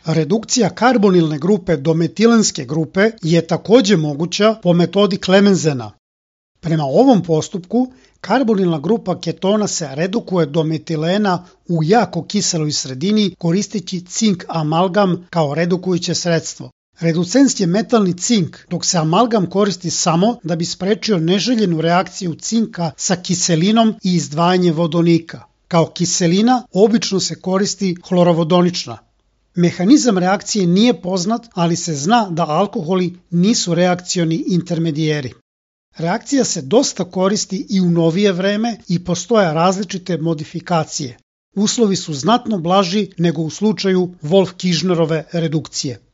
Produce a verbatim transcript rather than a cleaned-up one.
Redukcija karbonilne grupe do metilenske grupe je takođe moguća po metodi Clemensena. Prema ovom postupku, karbonilna grupa ketona se redukuje do metilena u jako kiseloj sredini koristeći cink amalgam kao redukujuće sredstvo. Reducens je metalni cink, dok se amalgam koristi samo da bi sprečio neželjenu reakciju cinka sa kiselinom i izdvajanje vodonika. Kao kiselina obično se koristi hlorovodonična. Mehanizam reakcije nije poznat, ali se zna da alkoholi nisu reakcioni intermedijeri. Reakcija se dosta koristi i u novije vreme i postoje različite modifikacije. Uslovi su znatno blaži nego u slučaju Wolff-Kishnerove redukcije.